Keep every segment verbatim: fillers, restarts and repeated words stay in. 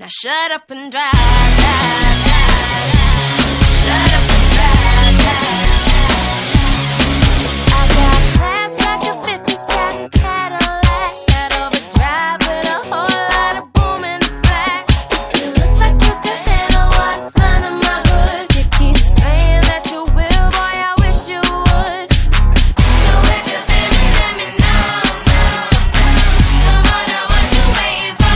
Now shut up and drive, drive, drive, drive. Shut up and drive, drive, drive. I got class like a fifty-seven Cadillac, that overdrive with a whole lot of boom in the back. You look like you could handle what's under my hood. You keep saying that you will, boy, I wish you would. So if you feel me, let me know, know, know. Come on, now what you waiting for?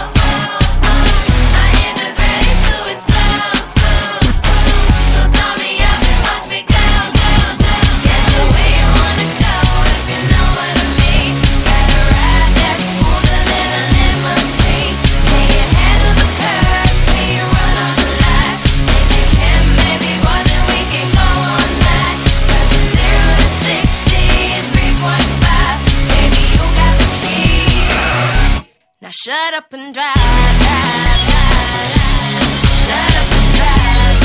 Now shut up and drive, drive, drive, drive. Shut up and drive,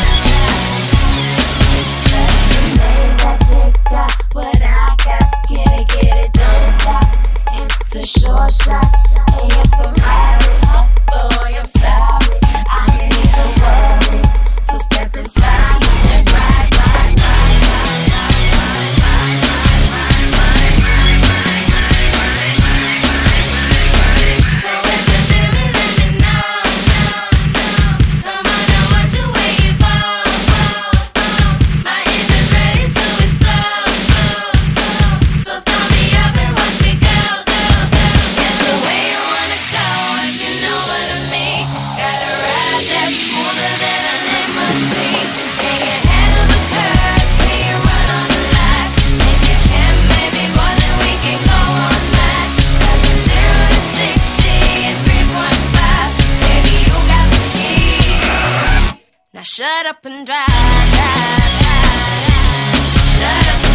drive, drive. That they got what I got. Get it, get it, don't stop. It's a short shot. And if I'm hurry up, boy, I'm sorry. I ain't even worried. So step inside and ride, ride, ride, ride, ride, ride, ride. Now shut up and drive, drive, drive, drive. Shut up.